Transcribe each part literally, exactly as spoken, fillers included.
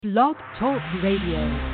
Blog Talk Radio.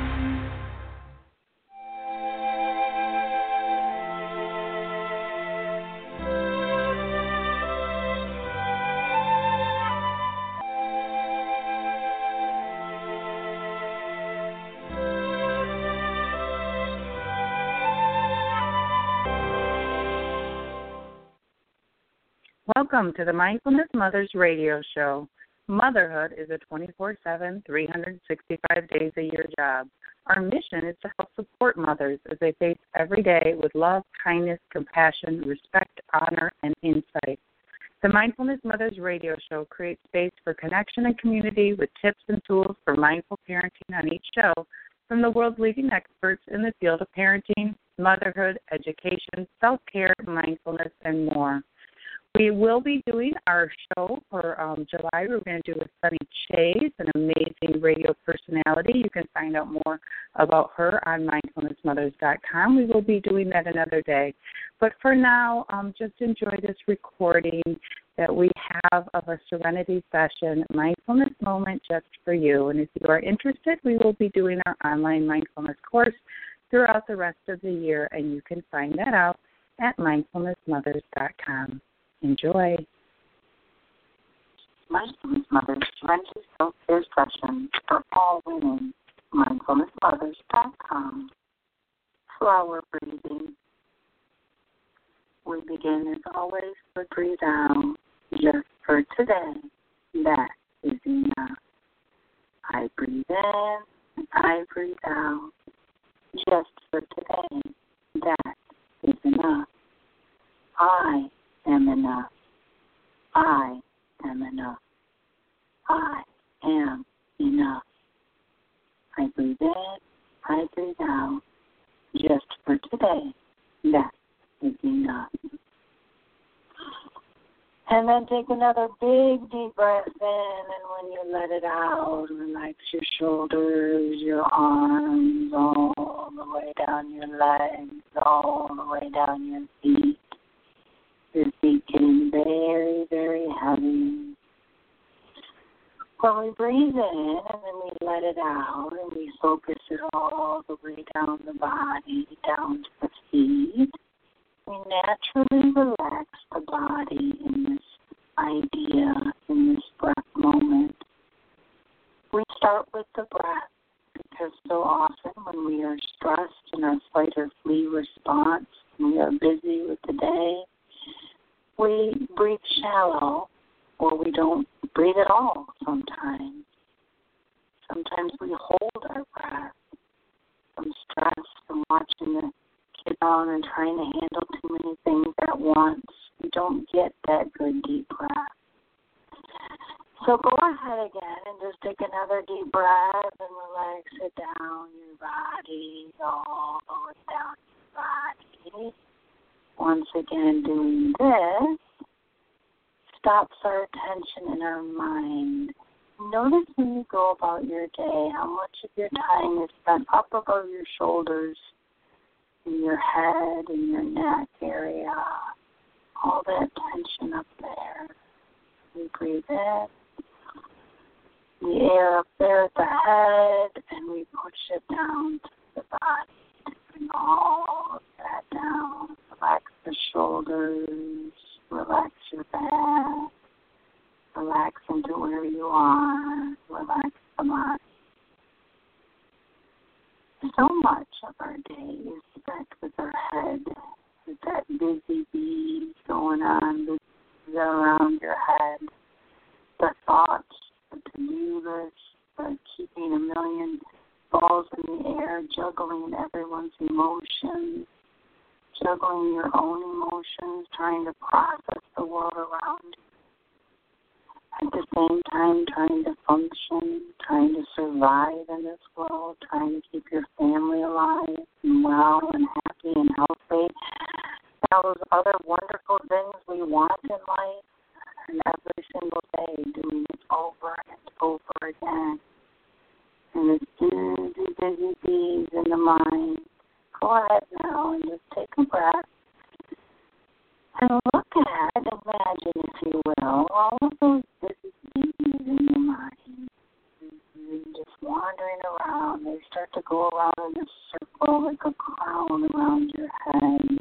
Welcome to the Mindfulness Mothers Radio Show. Motherhood is a twenty-four seven, three hundred sixty-five days a year job. Our mission is to help support mothers as they face every day with love, kindness, compassion, respect, honor, and insight. The Mindfulness Mothers Radio Show creates space for connection and community with tips and tools for mindful parenting on each show from the world's leading experts in the field of parenting, motherhood, education, self-care, mindfulness, and more. We will be doing our show for um, July. We're going to do with Sunny Chase, an amazing radio personality. You can find out more about her on mindfulness mothers dot com. We will be doing that another day. But for now, um, just enjoy this recording that we have of a Serenity session, mindfulness moment just for you. And if you are interested, we will be doing our online mindfulness course throughout the rest of the year, and you can find that out at mindfulness mothers dot com. Enjoy. Mindfulness Mothers Serenity Self-Care Session for all women. mindfulness mothers dot com. Flower breathing. We begin as always with breathe out. Just for today, that is enough. I breathe in and I breathe out. Just for today, that is enough. I am enough. I am enough. I am enough. I breathe in, I breathe out. Just for today, that is enough. And then take another big, deep breath in, and when you let it out, relax your shoulders, your arms, all the way down your legs, all the way down your feet. Your feet getting very, very heavy. When we breathe in and then we let it out and we focus it all the way down the body, down to the feet, we naturally relax the body in this idea, in this breath moment. We start with the breath because so often when we are stressed in our fight or flee response, and we are busy with the day, we breathe shallow, or we don't breathe at all sometimes. Sometimes we hold our breath from stress, from watching the kid on and trying to handle too many things at once. We don't get that good deep breath. So go ahead again and just take another deep breath and relax it down your body, all the way down your body. Once again, doing this stops our attention in our mind. Notice when you go about your day how much of your time is spent up above your shoulders, in your head, in your neck area, all that tension up there. We breathe in the air up there at the head, and we push it down to the body. Bring all of that down. Relax the shoulders, relax your back, relax into where you are, relax the body. So much of our day is spent with our head, with that busy bee going on busy around your head, the thoughts, the to-do list, the keeping a million balls in the air, juggling everyone's emotions, juggling your own emotions, trying to process the world around you. At the same time, trying to function, trying to survive in this world, trying to keep your family alive and well and happy and healthy. And all those other wonderful things we want in life, and every single day doing it over and over again. And it's busy, busy bees in the mind. Go ahead now and just take a breath and look at, imagine, if you will, all of those busy bees in your mind. And just watch wandering around. They start to go around in a circle like a crown around your head.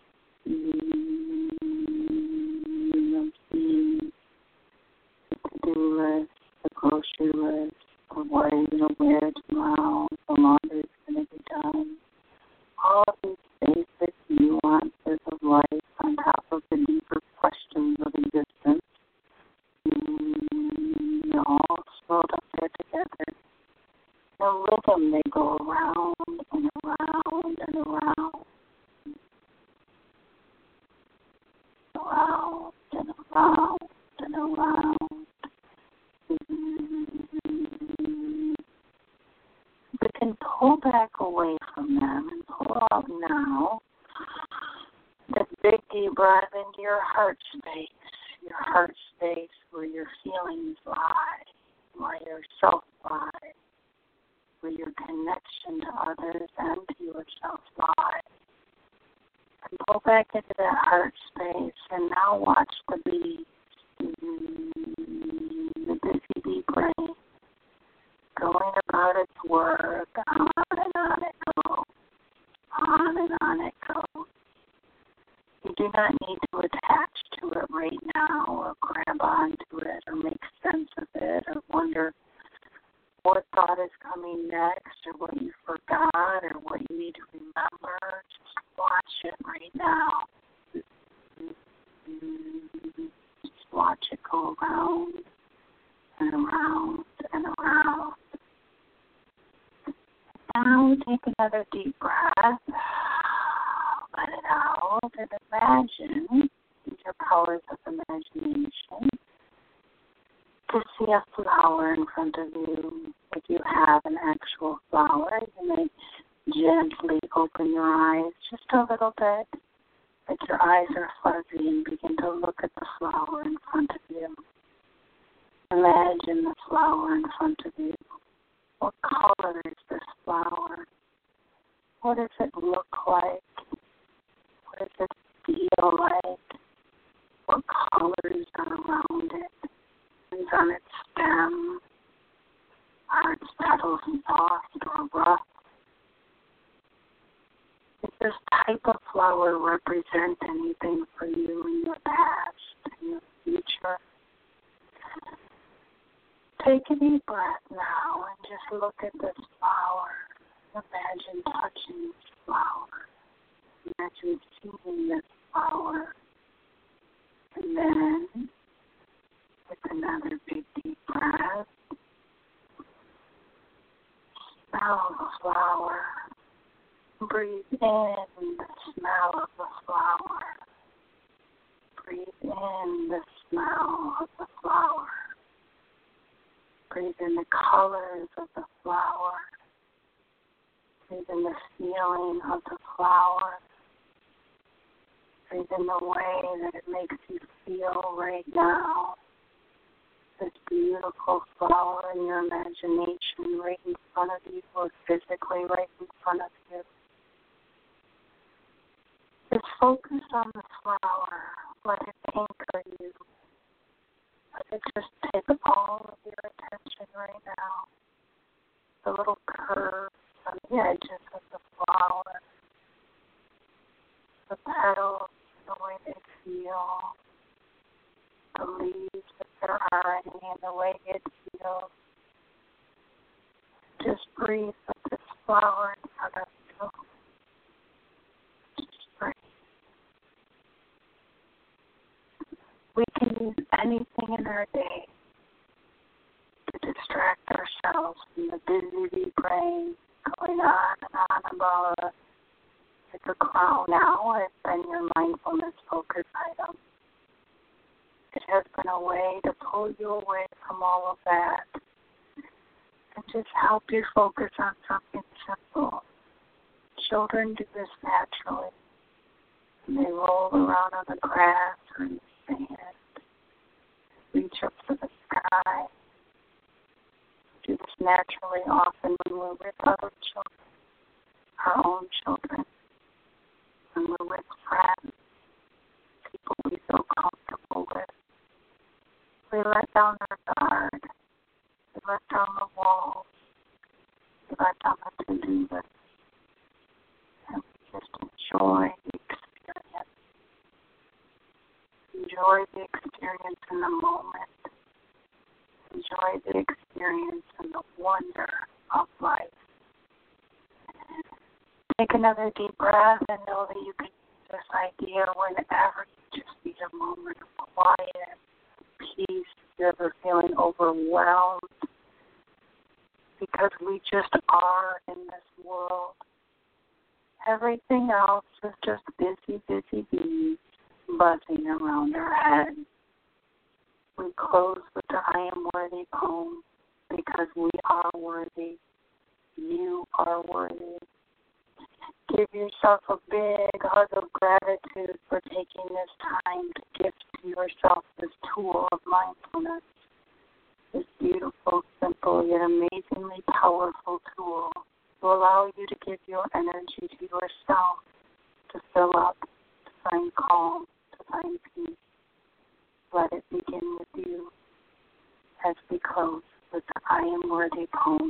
You'll see the to-do list, the grocery list, of what are you going to wear tomorrow, the laundry's going to be done. All these basic nuances of life on top of the deeper questions of existence. They're all swirled up there together. The rhythm, they go around and around and around. Around and around and around. We can pull back away from them and pull out now. That big deep breath into your heart space. Your heart space where your feelings lie, where your self lies, where your connection to others and to yourself lies. And pull back into that heart space and now watch the beat, the busy bee brain, going about its work, on and on it goes, on and on it goes. You do not need to attach to it right now or grab onto it or make sense of it or wonder what thought is coming next or what you forgot or what you need to remember. Just watch it right now. Just watch it go around and around and around. Now take another deep breath. Let it out and imagine, use your powers of imagination, to see a flower in front of you. If you have an actual flower, you may gently open your eyes just a little bit, that your eyes are fuzzy, and begin to look at the flower in front of you. Imagine the flower in front of you. What color is this flower? What does it look like? What does it feel like? What colors are around it? Is on its stem? Are its petals soft or rough? Does this type of flower represent anything for you in your past, in your future? Take a deep breath now and just look at this flower. Imagine touching this flower. Imagine seeing this flower. And then, with another big deep breath, smell the flower. Breathe in the smell of the flower. Breathe in the smell of the flower. Breathe in the colors of the flower. Breathe in the feeling of the flower. Breathe in the way that it makes you feel right now. This beautiful flower in your imagination right in front of you, or physically right in front of you. Just focus on the flower. Let it anchor you. Let it just take all of your attention right now. The little curves on the edges of the flower. The petals, the way they feel. The leaves that they're already and the way it feels. Just breathe with this flower in front of you. Just breathe. We can use anything in our day to distract ourselves from the busy brain going on and on about us. It's a crown now. It's been your mindfulness focus item. It has been a way to pull you away from all of that and just help you focus on something simple. Children do this naturally. And they roll around on the grass or in the sand, reach up to the sky. We do this naturally often when we're with other children, our own children, when we're with friends, people we feel comfortable with. We let down our guard. We let down the walls. put our thumb on the to-do list. And we just enjoy the experience. Enjoy the experience in the moment. Enjoy the experience and the wonder of life. Take another deep breath and know that you can use this idea whenever you just need a moment of quiet, peace, if you're ever feeling overwhelmed, because we just are in this world. Everything else is just busy, busy bees buzzing around our head. We close with the I am worthy poem because we are worthy. You are worthy. Give yourself a big hug of gratitude for taking this time to gift to yourself this tool of mindfulness, this beautiful, simple, yet amazingly powerful tool to allow you to give your energy to yourself, to fill up, to find calm, to find peace. Let it begin with you as we close with the I am worthy poem.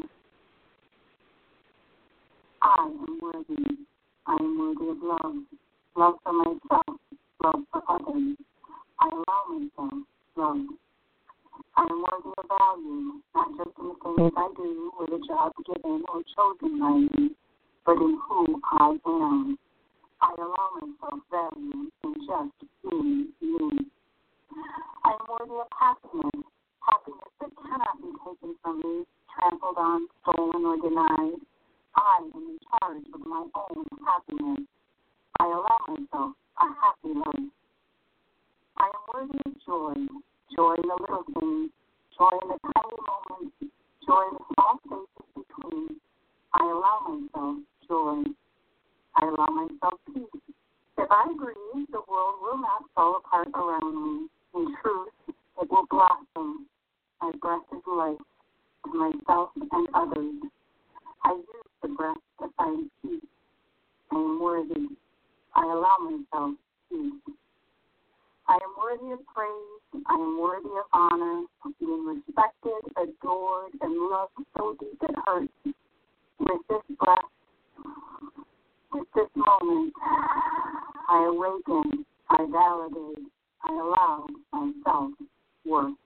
I am worthy. I am worthy of love. Love for myself. Love for others. I allow myself love. I am worthy of value, not just in the things I do or the job given or chosen by me, but in who I am. I allow myself value in just being me. I am worthy of happiness, happiness that cannot be taken from me, trampled on, stolen, or denied. I am in charge of my own happiness. I allow myself a happy life. I am worthy of joy, joy in the little things, joy in the tiny moments, joy in the small spaces between. I allow myself joy. I allow myself peace. If I breathe, the world will not fall apart around me. In truth, it will blossom. My breath is life to myself and others. I use the breath to find peace. I am worthy. I allow myself peace. I am worthy of praise. I am worthy of honor, of being respected, adored, and loved so deep it hurts. With this breath, with this moment, I awaken, I validate, I allow myself worth.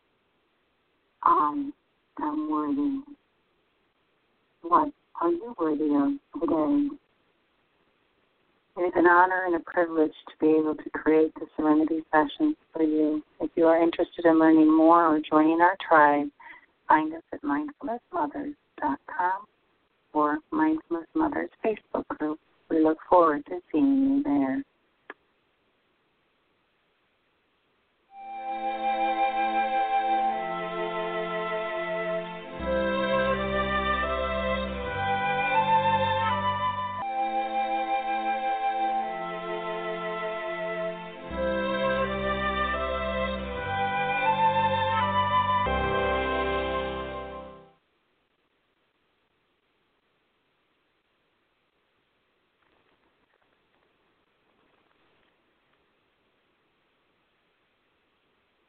I am worthy. What are you worthy of today? It is an honor and a privilege to be able to create the Serenity Sessions for you. If you are interested in learning more or joining our tribe, find us at mindfulness mothers dot com